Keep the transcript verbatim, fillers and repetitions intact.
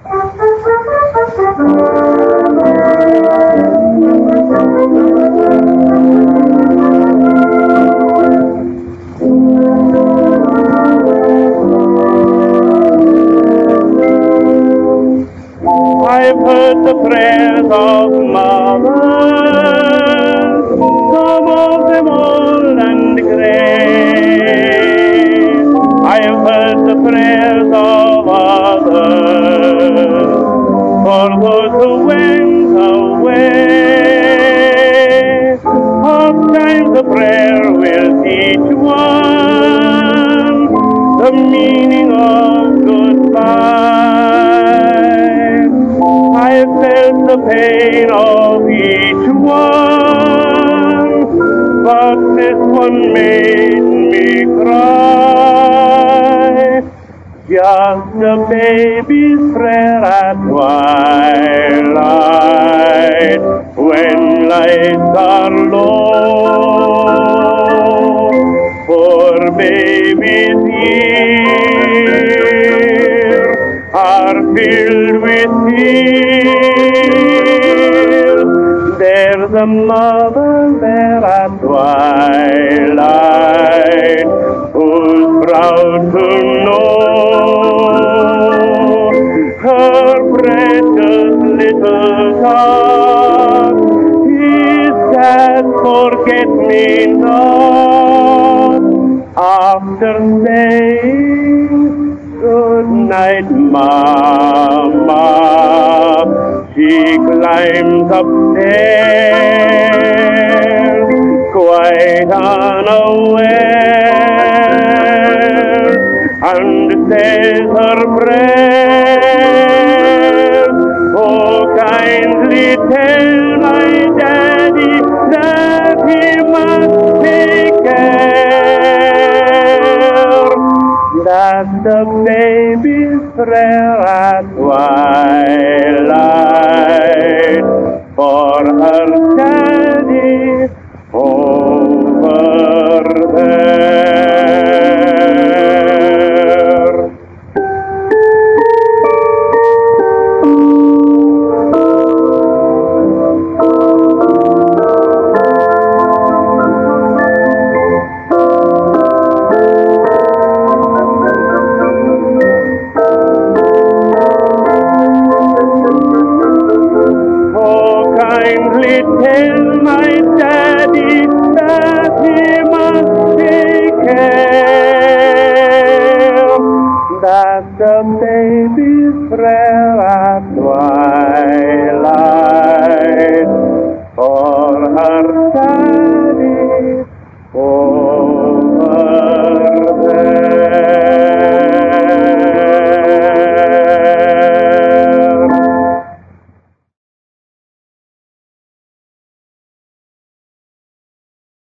I've heard the prayers of mothers, some of them old and grey. I've heard the prayers of others, for those who went away. Oftentimes the prayer will teach one the meaning of goodbye. I felt the pain of each one, but this one made me cry. Just a baby's prayer at twilight, when lights are low. For baby's ears are filled with tears. There's a mother there at twilight who's proud to know her precious little child is sad forget-me-not. After saying good night, Mama, she climbs upstairs, quite unaware, and says her prayers. Oh, kindly tell my daddy that he must take care. That's the baby's prayer at twilight for her daddy over there. Kindly tell my daddy that he must take care. That's the baby's prayer at